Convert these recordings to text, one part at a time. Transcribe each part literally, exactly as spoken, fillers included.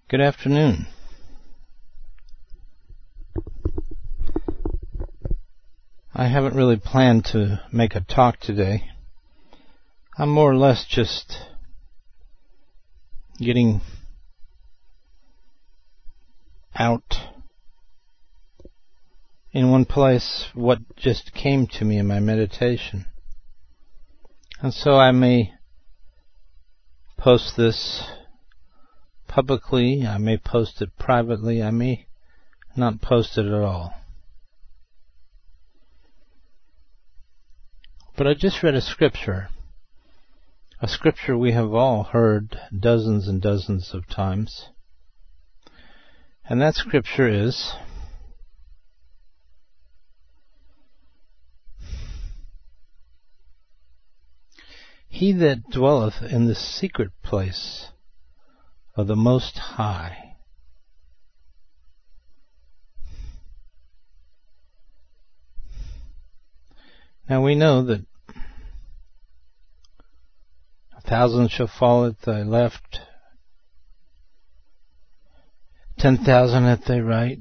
Good afternoon. I haven't really planned to make a talk today. I'm more or less just getting out in one place what just came to me in my meditation. And so I may post this publicly, I may post it privately, I may not post it at all. But I just read a scripture, a scripture we have all heard dozens and dozens of times. And that scripture is, "He that dwelleth in the secret place of the Most High Now we know that a thousand shall fall at thy left, ten thousand at thy right,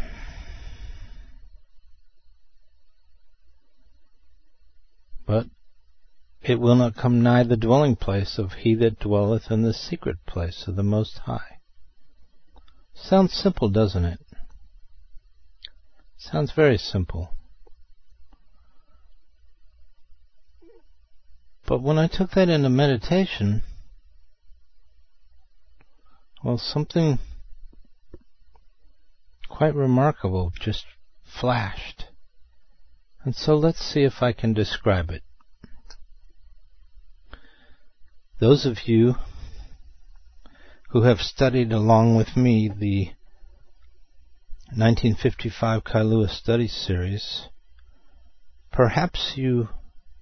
but it will not come nigh the dwelling place of he that dwelleth in the secret place of the Most High." Sounds simple, doesn't it? Sounds very simple. But when I took that into meditation, well, something quite remarkable just flashed. And so let's see if I can describe it. Those of you who have studied along with me the nineteen fifty-five Kailua Study Series, perhaps you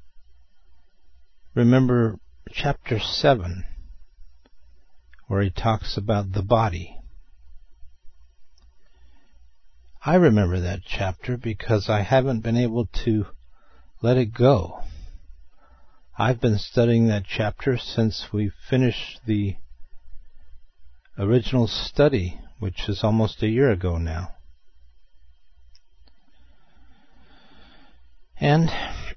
remember chapter seven, where he talks about the body. I remember that chapter because I haven't been able to let it go. I've been studying that chapter since we finished the original study, which is almost a year ago now. And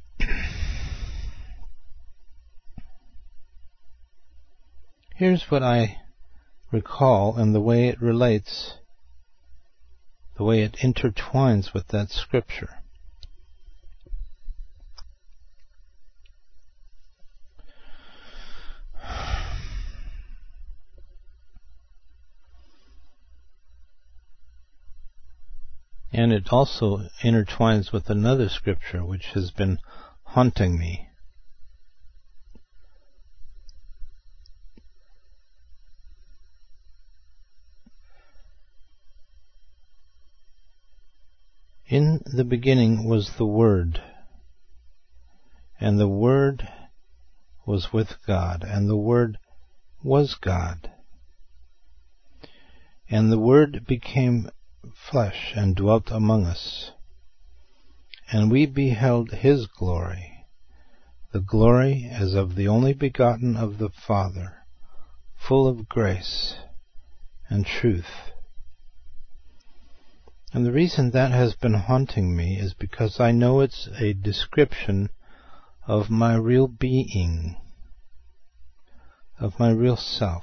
here's what I recall and the way it relates, the way it intertwines with that scripture. And it also intertwines with another scripture which has been haunting me. In the beginning was the Word, and the Word was with God, and the Word was God. And the Word became flesh and dwelt among us, and we beheld his glory, the glory as of the only begotten of the Father, full of grace and truth. And the reason that has been haunting me is because I know it's a description of my real being, of my real self.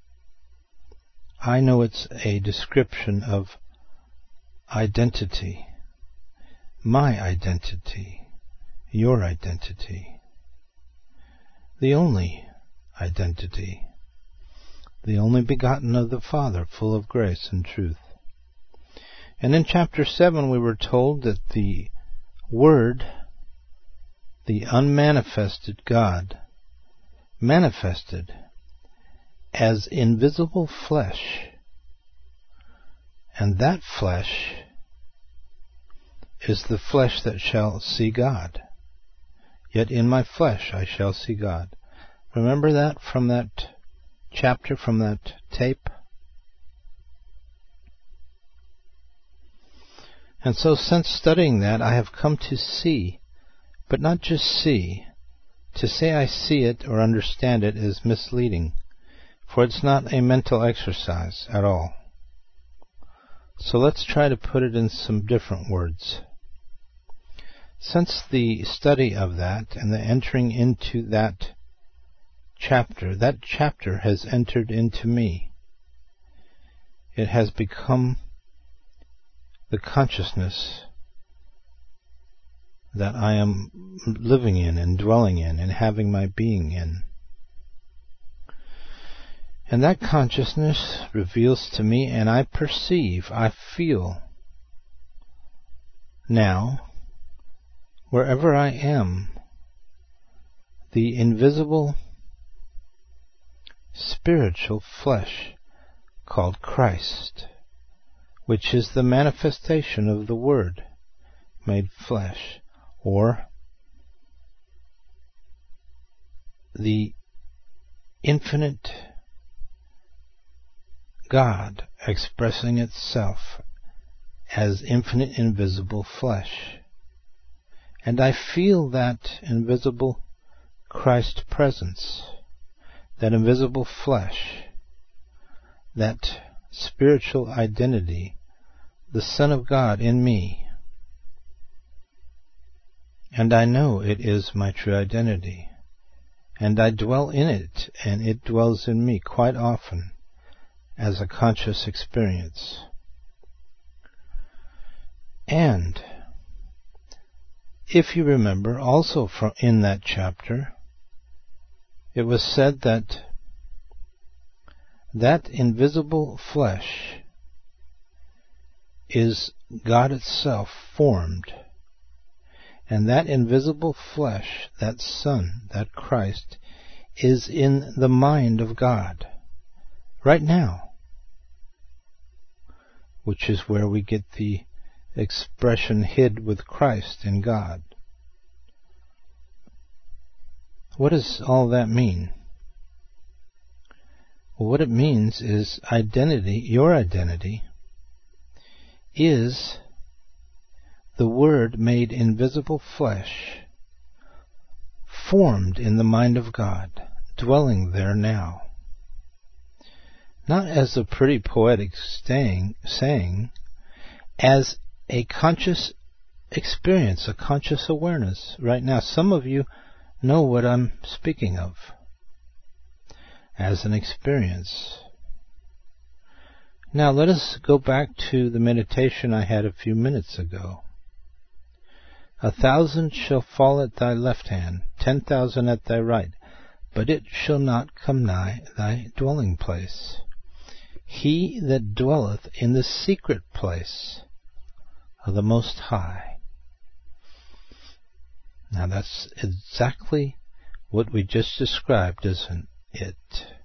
I know it's a description of identity, my identity, your identity, the only identity, the only begotten of the Father, full of grace and truth. And in chapter seven we were told that the Word, the unmanifested God, manifested as invisible flesh, and that flesh is the flesh that shall see God. Yet in my flesh I shall see God. Remember that from that chapter, from that tape? And so since studying that, I have come to see, but not just see. To say I see it or understand it is misleading. for it's not a mental exercise at all. So let's try to put it in some different words. Since the study of that and the entering into that chapter, that chapter has entered into me. It has become the consciousness that I am living in and dwelling in and having my being in. And that consciousness reveals to me, and I perceive, I feel now, wherever I am, the invisible spiritual flesh called Christ, which is the manifestation of the Word made flesh, or the infinite God expressing itself as infinite invisible flesh. And I feel that invisible Christ presence, that invisible flesh, that spiritual identity, the Son of God in me. And I know it is my true identity, and I dwell in it, and it dwells in me quite often as a conscious experience. And if you remember, also from in that chapter, it was said that that invisible flesh is God itself formed. And that invisible flesh, that Son, that Christ, is in the mind of God right now, which is where we get the expression hid with Christ in God. What does all that mean? Well, what it means is identity, your identity, is the Word made invisible flesh, formed in the mind of God, dwelling there now. Not as a pretty poetic staying, saying, as a conscious experience, a conscious awareness right now. Some of you know what I'm speaking of as an experience. Now let us go back to the meditation I had a few minutes ago. A thousand shall fall at thy left hand, ten thousand at thy right, but it shall not come nigh thy dwelling place. He that dwelleth in the secret place of the Most High. Now that's exactly what we just described, isn't it?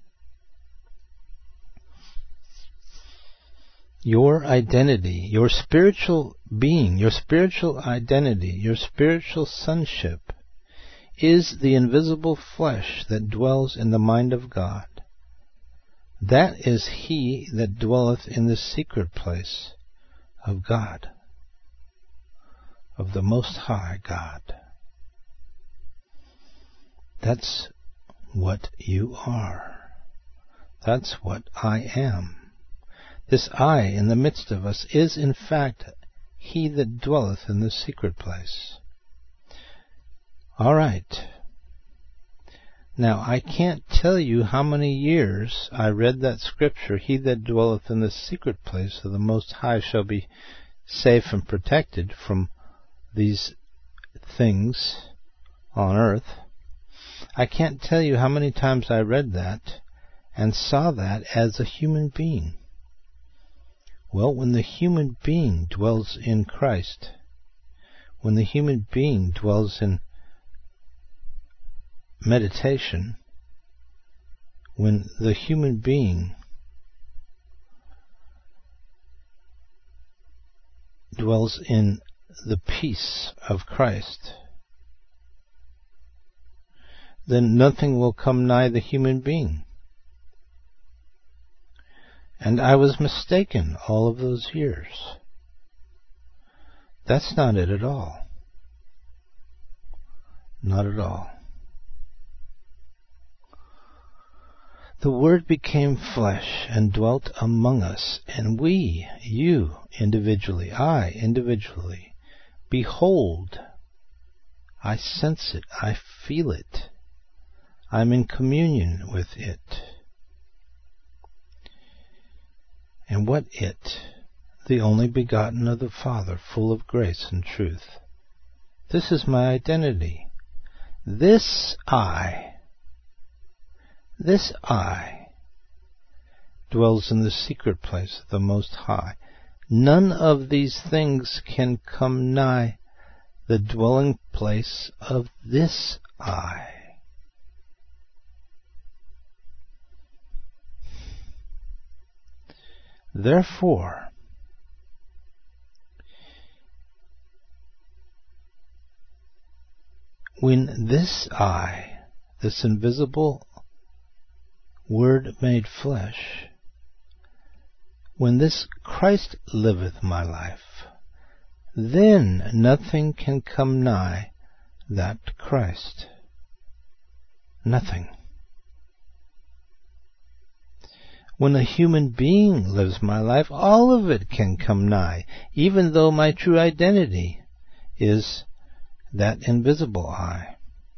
Your identity, your spiritual being, your spiritual identity, your spiritual sonship is the invisible flesh that dwells in the mind of God. That is he that dwelleth in the secret place of God, of the Most High God. That's what you are. That's what I am. This I in the midst of us is in fact he that dwelleth in the secret place. All right. Now, I can't tell you how many years I read that scripture, he that dwelleth in the secret place of the Most High shall be safe and protected from these things on earth. I can't tell you how many times I read that and saw that as a human being. Well, when the human being dwells in Christ, when the human being dwells in meditation, when the human being dwells in the peace of Christ, then nothing will come nigh the human being. And I was mistaken all of those years. That's not it at all. Not at all. The Word became flesh and dwelt among us, and we, you individually, I individually, behold, I sense it, I feel it, I'm in communion with it. And what it? The only begotten of the Father, full of grace and truth. This is my identity. This I, this I, dwells in the secret place of the Most High. None of these things can come nigh the dwelling place of this I. Therefore, when this I, this invisible Word made flesh, when this Christ liveth my life, then nothing can come nigh that Christ. Nothing. When a human being lives my life, all of it can come nigh, even though my true identity is that invisible I.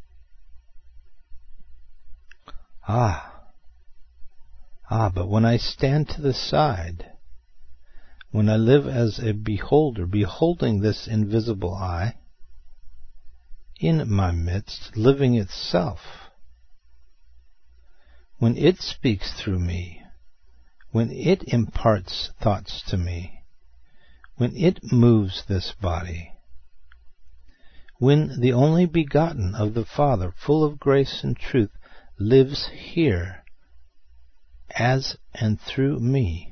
Ah, ah, but when I stand to the side, when I live as a beholder, beholding this invisible I in my midst, living itself, when it speaks through me, when it imparts thoughts to me, when it moves this body, when the only begotten of the Father, full of grace and truth, lives here as and through me,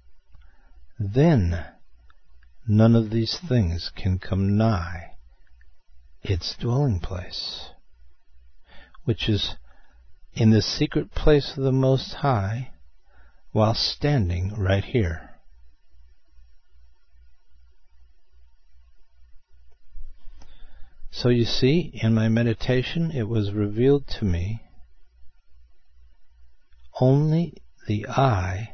then none of these things can come nigh its dwelling place, which is in the secret place of the Most High, while standing right here. So you see, in my meditation, it was revealed to me only the I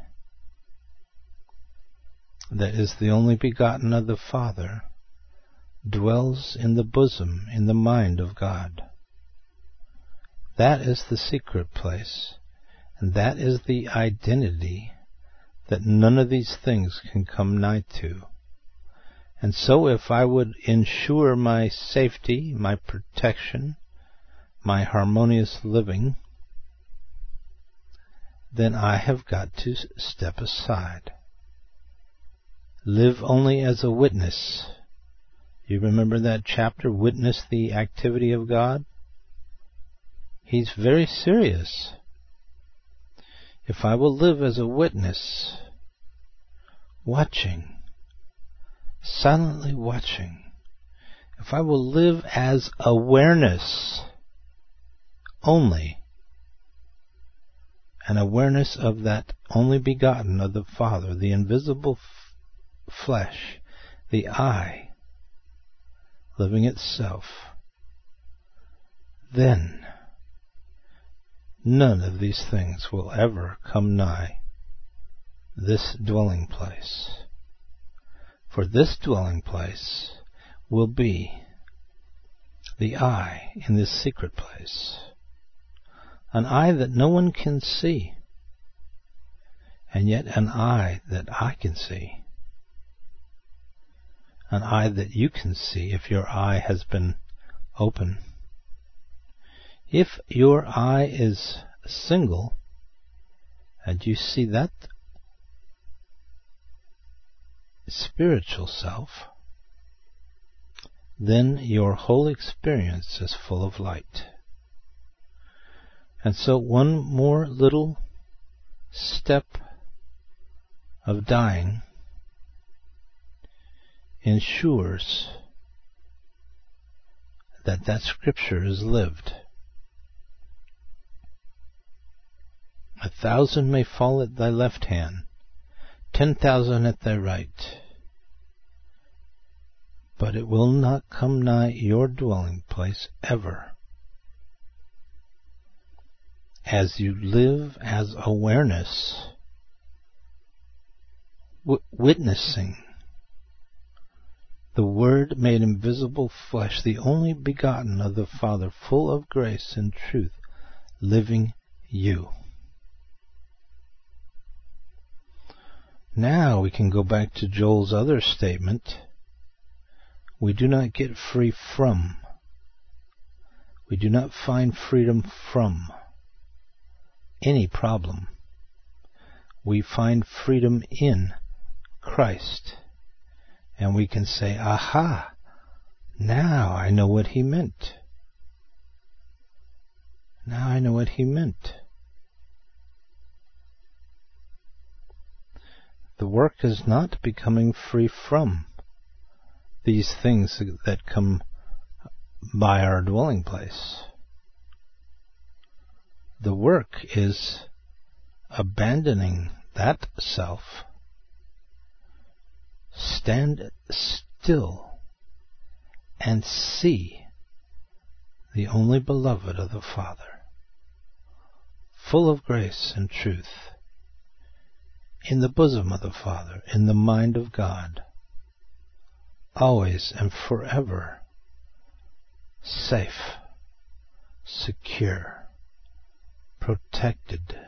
that is the only begotten of the Father dwells in the bosom, in the mind of God. That is the secret place. And that is the identity that none of these things can come nigh to. And so if I would ensure my safety, my protection, my harmonious living, then I have got to step aside. Live only as a witness. You remember that chapter, Witness the Activity of God? He's very serious. If I will live as a witness, watching, silently watching, if I will live as awareness only, an awareness of that only begotten of the Father, the invisible f- flesh, the I, living itself, then none of these things will ever come nigh this dwelling place. For this dwelling place will be the I in this secret place, an I that no one can see, and yet an I that I can see, an I that you can see if your eye has been open. If your eye is single, and you see that spiritual self, then your whole experience is full of light. And so one more little step of dying ensures that that scripture is lived. A thousand may fall at thy left hand, ten thousand at thy right, but it will not come nigh your dwelling place ever. as you live as awareness, w- witnessing the Word made invisible flesh, the only begotten of the Father, full of grace and truth, living you. Now we can go back to Joel's other statement. We do not get free from. We do not find freedom from any problem. We find freedom in Christ. And we can say, aha, now I know what he meant. Now I know what he meant. The work is not becoming free from these things that come by our dwelling place. The work is abandoning that self. Stand still and see the only beloved of the Father, full of grace and truth, in the bosom of the Father, in the mind of God, always and forever safe, secure, protected.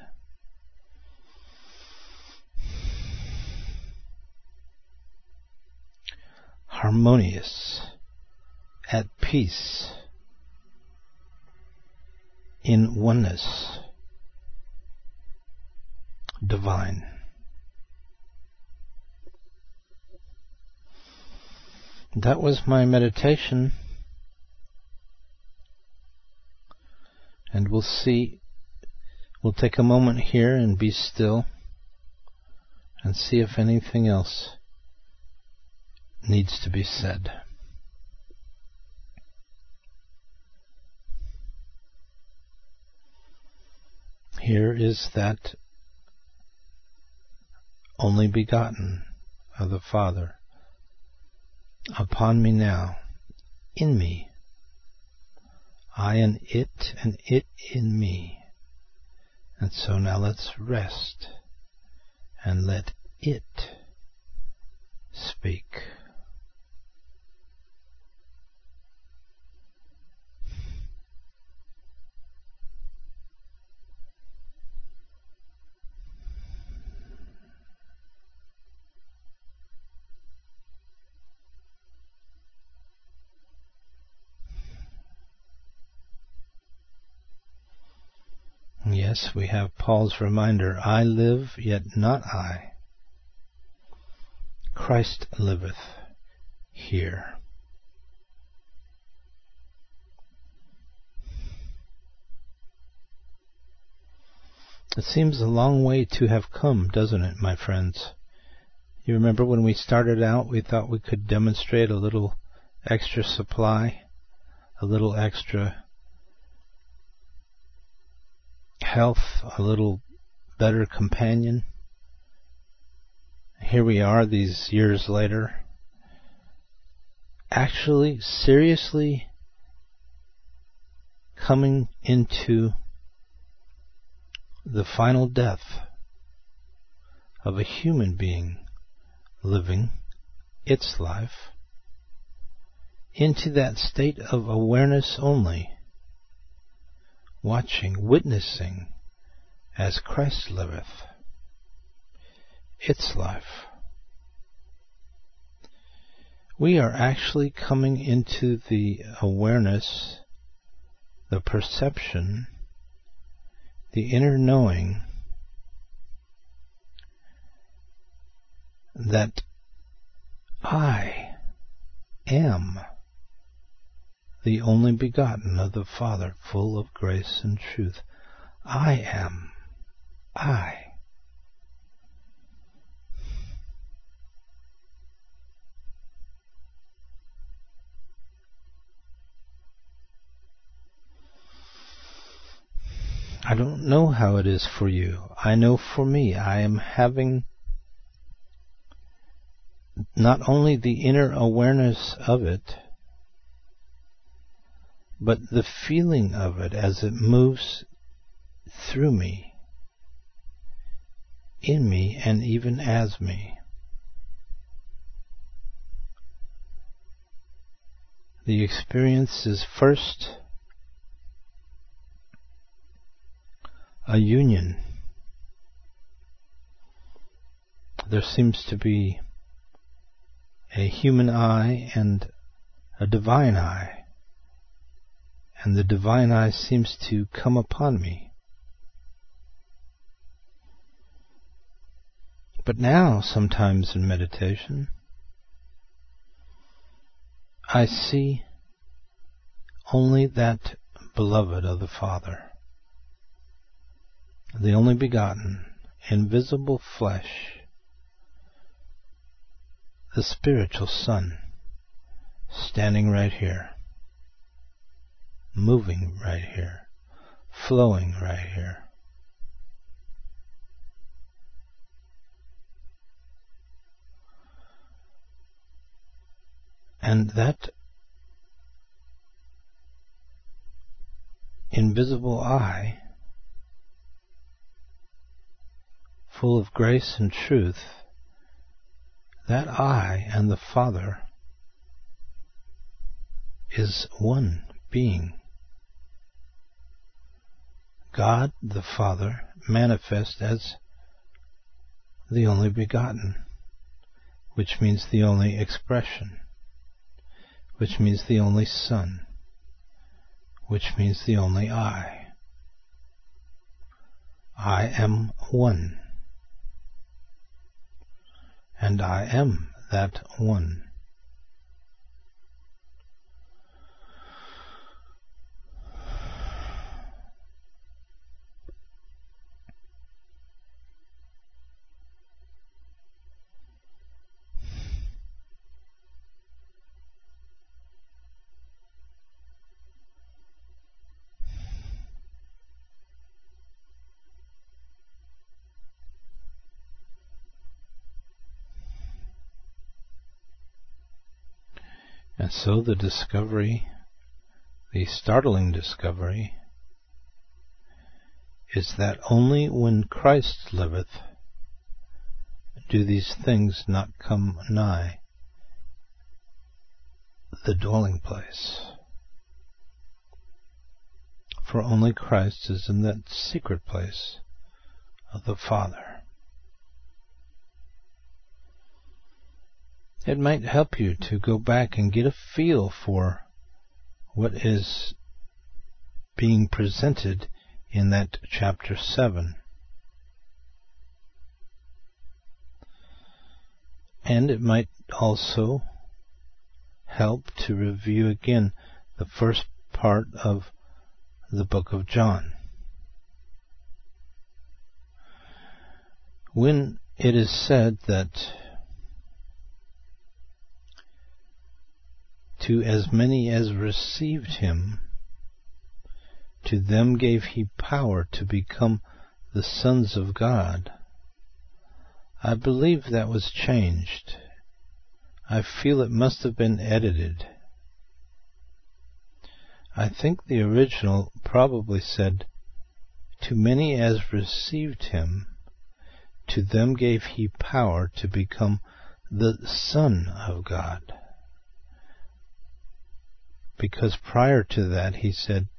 Harmonious, at peace, in oneness, divine. That was my meditation, and we'll see, we'll take a moment here and be still and see if anything else needs to be said. Here is that only begotten of the Father upon me now, in me, I in it and it in me. And so now let's rest and let it speak. Yes, we have Paul's reminder, I live, yet not I. Christ liveth here. It seems a long way to have come, doesn't it, my friends? You remember when we started out, we thought we could demonstrate a little extra supply, a little extra health, a little better companion. Here we are these years later, actually seriously coming into the final death of a human being living its life into that state of awareness only, watching, witnessing as Christ liveth its life. We are actually coming into the awareness, the perception, the inner knowing that I am the only begotten of the Father, full of grace and truth. I am. I. I don't know how it is for you. I know for me, I am having not only the inner awareness of it, but the feeling of it as it moves through me, in me, and even as me. The experience is first a union. There seems to be a human eye and a divine eye, and the divine eye seems to come upon me. But now, sometimes in meditation, I see only that beloved of the Father, the only begotten, invisible flesh, the spiritual Son, standing right here, moving right here, flowing right here. And that invisible eye, full of grace and truth, that eye and the Father is one being. God the Father manifest as the only begotten, which means the only expression, which means the only Son, which means the only I. I am one, and I am that one. And so the discovery, the startling discovery, is that only when Christ liveth do these things not come nigh the dwelling place. For only Christ is in that secret place of the Father. It might help you to go back and get a feel for what is being presented in that chapter seven. And it might also help to review again the first part of the book of John. When it is said that to as many as received him, to them gave he power to become the sons of God, I believe that was changed. I feel it must have been edited. I think the original probably said, to many as received him, to them gave he power to become the Son of God. Because prior to that he said,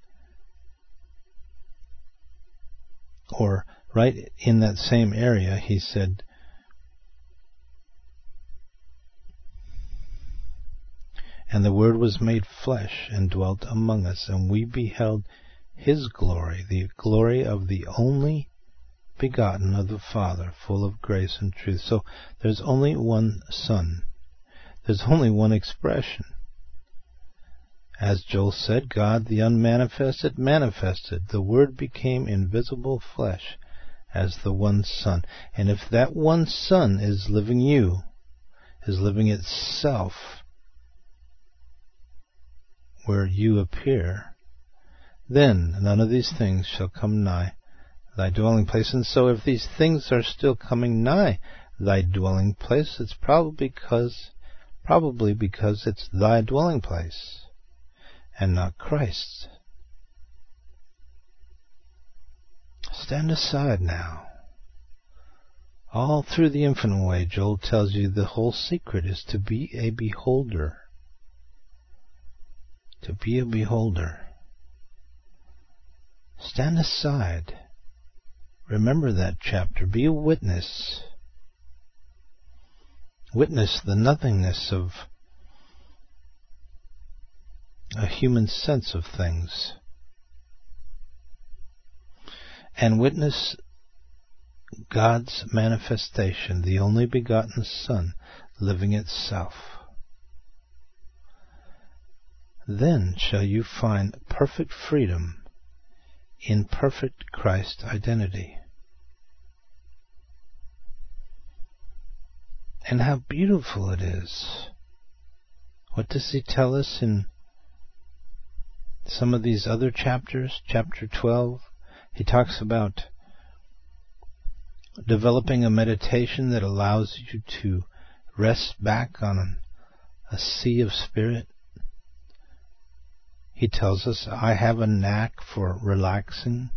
or right in that same area he said, and the Word was made flesh and dwelt among us, and we beheld his glory, the glory of the only begotten of the Father, full of grace and truth. So there's only one Son. There's only one expression. As Joel said, God the unmanifested manifested. The Word became invisible flesh as the one Son. And if that one Son is living you, is living itself where you appear, then none of these things shall come nigh thy dwelling place. And so if these things are still coming nigh thy dwelling place, it's probably because, probably because it's thy dwelling place and not Christ's. Stand aside now. All through the infinite way, Joel tells you the whole secret is to be a beholder. To be a beholder. Stand aside. Remember that chapter. Be a witness. Witness the nothingness of a human sense of things. And witness God's manifestation, the only begotten Son, living itself. Then shall you find perfect freedom in perfect Christ identity. And how beautiful it is. What does he tell us in some of these other chapters? Chapter twelve, he talks about developing a meditation that allows you to rest back on a sea of spirit. He tells us, I have a knack for relaxing.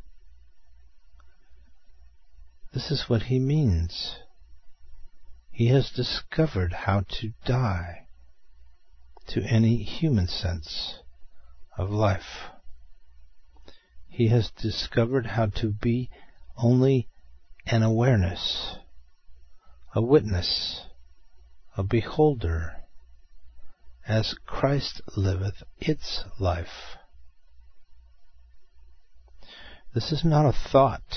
This is what he means. He has discovered how to die to any human sense of life. He has discovered how to be only an awareness, a witness, a beholder, as Christ liveth its life. This is not a thought.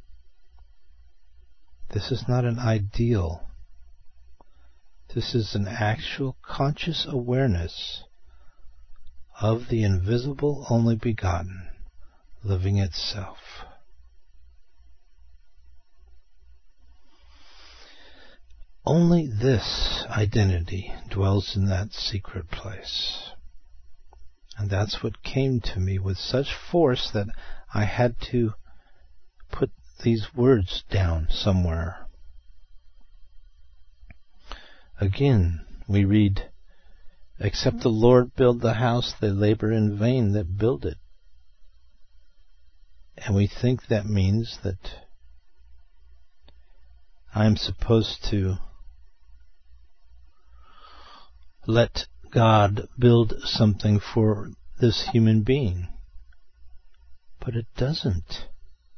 This is not an ideal. This is an actual conscious awareness of the invisible only begotten living itself. Only this identity dwells in that secret place. And that's what came to me with such force that I had to put these words down somewhere. Again, we read, except the Lord build the house, they labor in vain that build it. And we think that means that I'm supposed to let God build something for this human being. But it doesn't.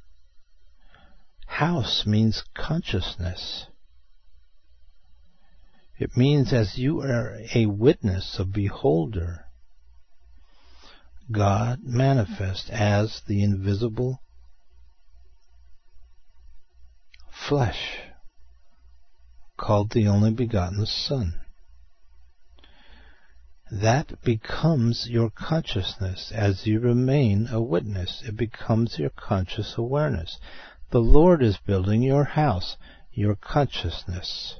House means consciousness. It means as you are a witness, a beholder, God manifest as the invisible flesh, called the only begotten Son. That becomes your consciousness as you remain a witness. It becomes your conscious awareness. The Lord is building your house, your consciousness.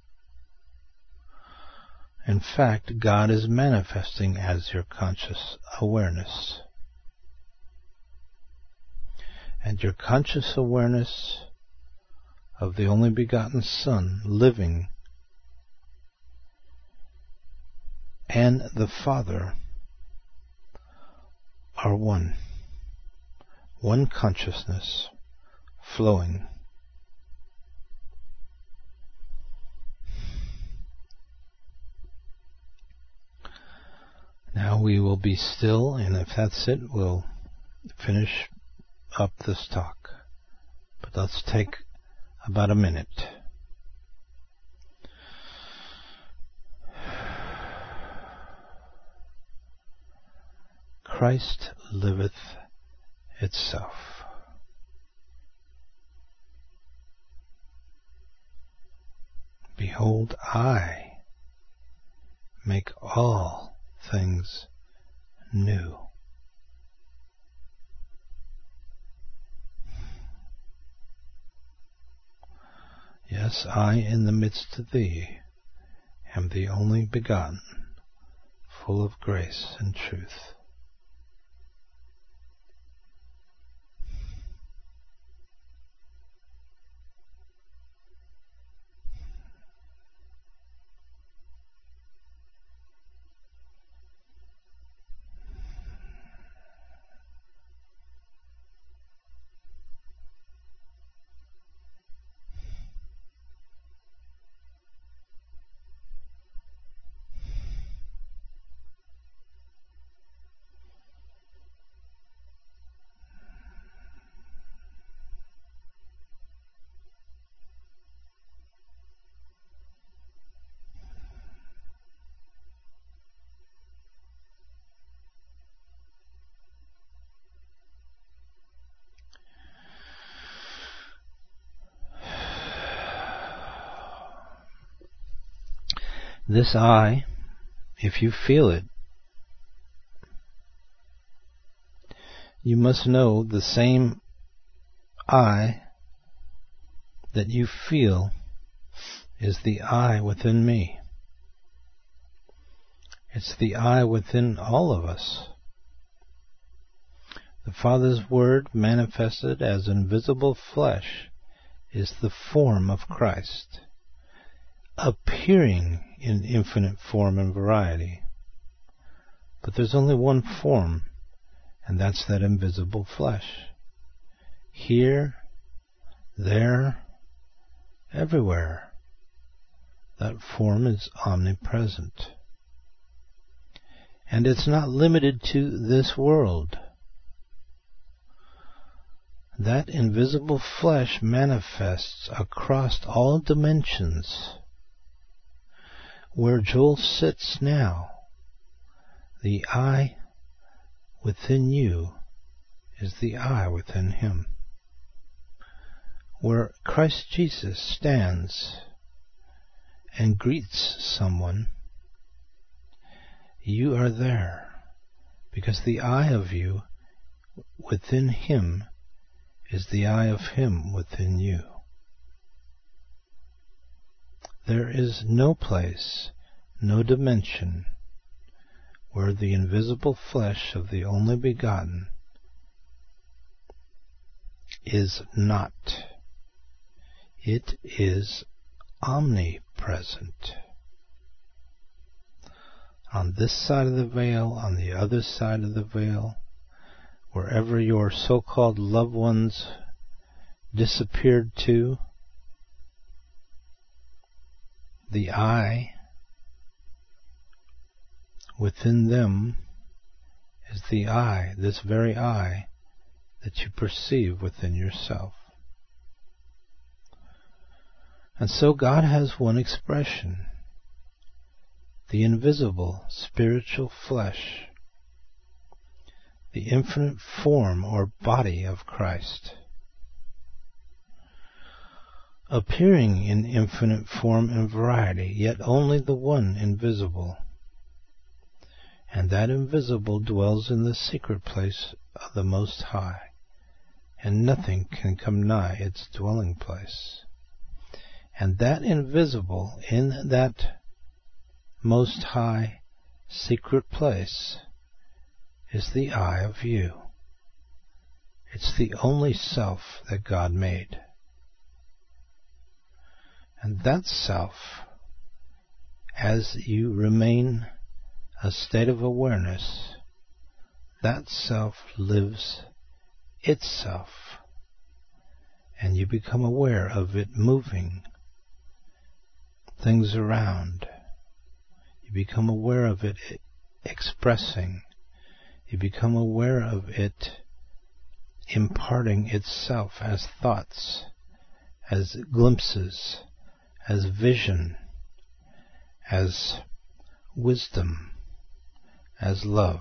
In fact, God is manifesting as your conscious awareness. And your conscious awareness of the only begotten Son living and the Father are one. One consciousness flowing. Now we will be still, and if that's it, we'll finish up this talk. But let's take about a minute. Christ liveth itself. Behold, I make all things new. Yes, I in the midst of thee am the only begotten, full of grace and truth. This I, if you feel it, you must know the same I that you feel is the I within me. It's the I within all of us. The Father's Word manifested as invisible flesh is the form of Christ, appearing in infinite form and variety. But there's only one form, and that's that invisible flesh. Here, there, everywhere, that form is omnipresent. And it's not limited to this world. That invisible flesh manifests across all dimensions. Where Joel sits now, the I within you is the I within him. Where Christ Jesus stands and greets someone, you are there, because the I of you within him is the I of him within you. There is no place, no dimension, where the invisible flesh of the only begotten is not. It is omnipresent. On this side of the veil, on the other side of the veil, wherever your so-called loved ones disappeared to, the I within them is the I, this very I, that you perceive within yourself. And so God has one expression, the invisible spiritual flesh, the infinite form or body of Christ, appearing in infinite form and variety, yet only the one invisible. And that invisible dwells in the secret place of the Most High, and nothing can come nigh its dwelling place. And that invisible in that Most High secret place is the I of you. It's the only self that God made. And that self, as you remain a state of awareness, that self lives itself, and you become aware of it moving things around. You become aware of it expressing. You become aware of it imparting itself as thoughts, as glimpses, as vision, as wisdom, as love.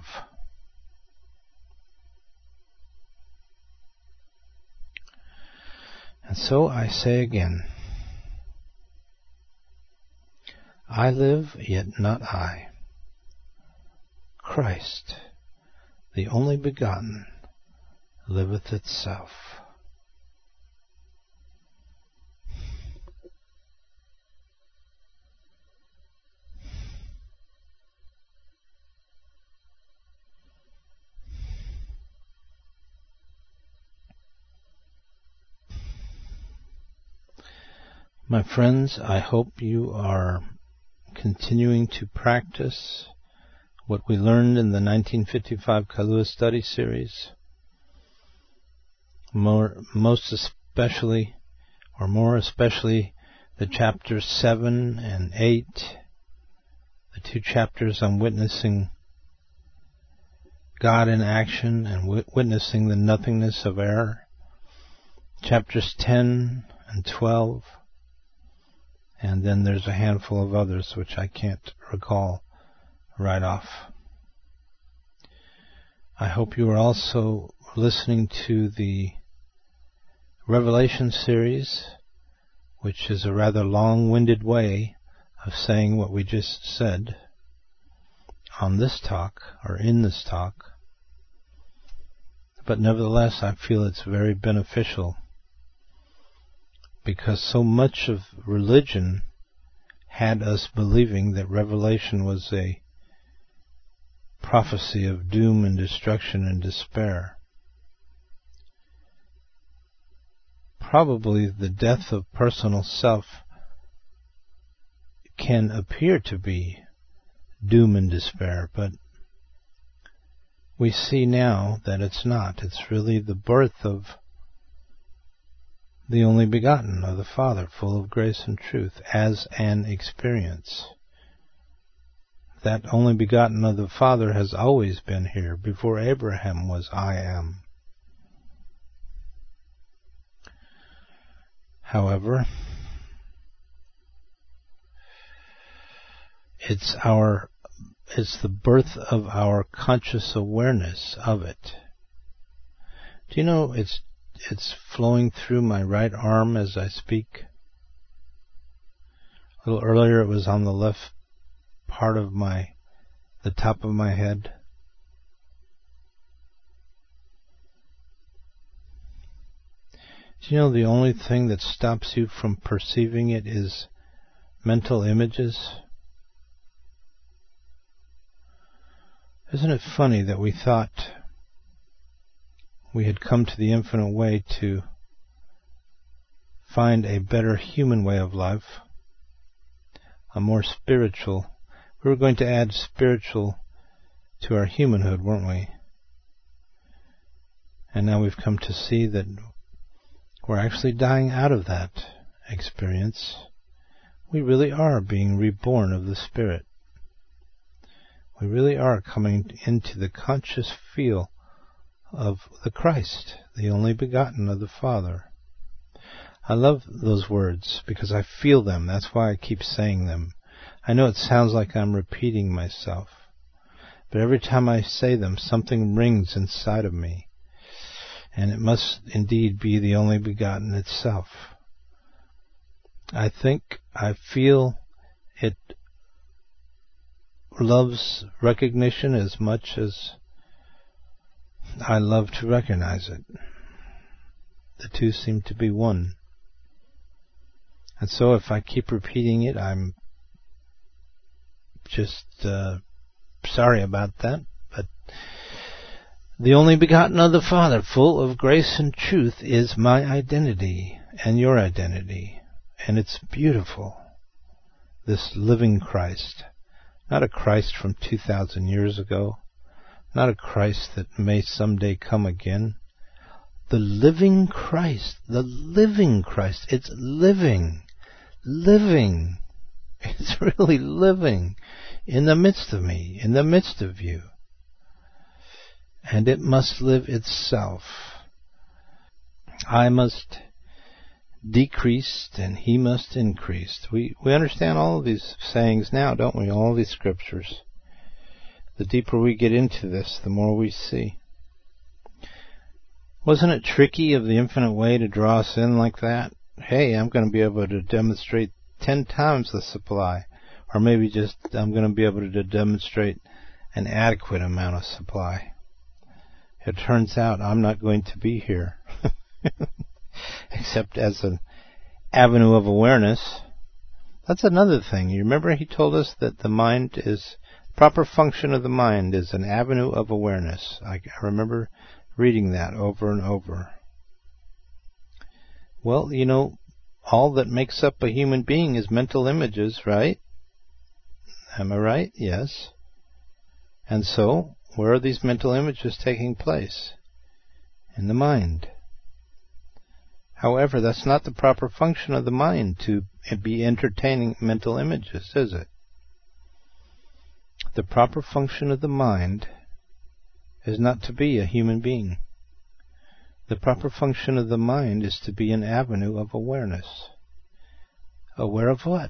And so I say again, I live, yet not I. Christ, the only begotten, liveth itself. My friends, I hope you are continuing to practice what we learned in the nineteen fifty-five Kahlua Study Series. More, most especially, or more especially, the chapters seven and eight, the two chapters on witnessing God in action and w- witnessing the nothingness of error, chapters ten and twelve, and then there's a handful of others which I can't recall right off. I hope you are also listening to the Revelation series, which is a rather long-winded way of saying what we just said on this talk, or in this talk, but nevertheless I feel it's very beneficial, because so much of religion had us believing that Revelation was a prophecy of doom and destruction and despair. Probably the death of personal self can appear to be doom and despair, but we see now that it's not. It's really the birth of the only begotten of the Father, full of grace and truth, as an experience. That only begotten of the Father has always been here. Before Abraham was, I am. However, it's our it's the birth of our conscious awareness of it. Do you know it's it's flowing through my right arm as I speak? A little earlier it was on the left part of my the top of my head. Do you know the only thing that stops you from perceiving it is mental images? Isn't it funny that we thought we had come to the infinite way to find a better human way of life, a more spiritual. We were going to add spiritual to our humanhood, weren't we? And now we've come to see that we're actually dying out of that experience. We really are being reborn of the Spirit. We really are coming into the conscious feel of the Christ, the only begotten of the Father. I love those words because I feel them. That's why I keep saying them. I know it sounds like I'm repeating myself, but every time I say them, something rings inside of me, and it must indeed be the only begotten itself. I think, I feel it loves recognition as much as I love to recognize it. The two seem to be one. And so if I keep repeating it, I'm just uh, sorry about that. But the only begotten of the Father, full of grace and truth, is my identity and your identity. And it's beautiful. This living Christ. Not a Christ from two thousand years ago. Not a Christ that may someday come again. The living Christ. The living Christ. It's living. Living. It's really living in the midst of me, in the midst of you. And it must live itself. I must decrease and he must increase. We we understand all of these sayings now, don't we? All of these scriptures. The deeper we get into this, the more we see. Wasn't it tricky of the infinite way to draw us in like that? Hey, I'm going to be able to demonstrate ten times the supply. Or maybe just I'm going to be able to demonstrate an adequate amount of supply. It turns out I'm not going to be here. Except as an avenue of awareness. That's another thing. You remember he told us that the mind is, proper function of the mind is an avenue of awareness. I, I remember reading that over and over. Well, you know, all that makes up a human being is mental images, right? Am I right? Yes. And so, where are these mental images taking place? In the mind. However, that's not the proper function of the mind to be entertaining mental images, is it? The proper function of the mind is not to be a human being. The proper function of the mind is to be an avenue of awareness. Aware of what?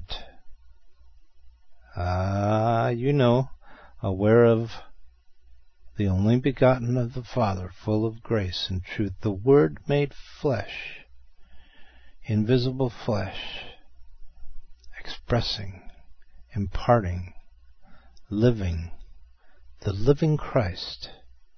Ah, uh, you know, aware of the only begotten of the Father, full of grace and truth, the Word made flesh, invisible flesh, expressing imparting, living, the living Christ.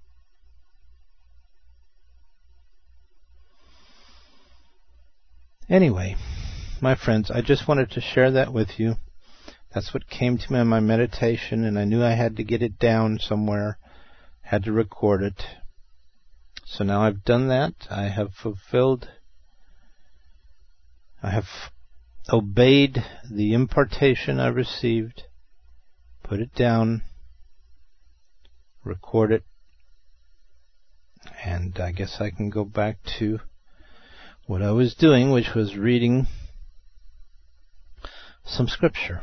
Anyway, my friends, I just wanted to share that with you. That's what came to me in my meditation, and I knew I had to get it down somewhere, had to record it. So now I've done that. I have fulfilled, I have obeyed the impartation I received, put it down, record it, and I guess I can go back to what I was doing, which was reading some scripture.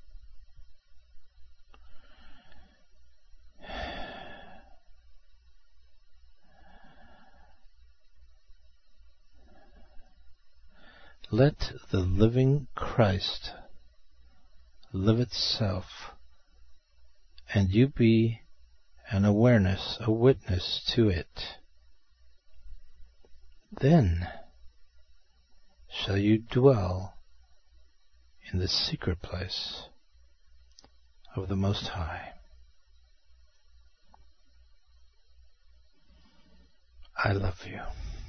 Let the living Christ live itself, and you be an awareness, a witness to it. Then shall you dwell in the secret place of the Most High. I love you.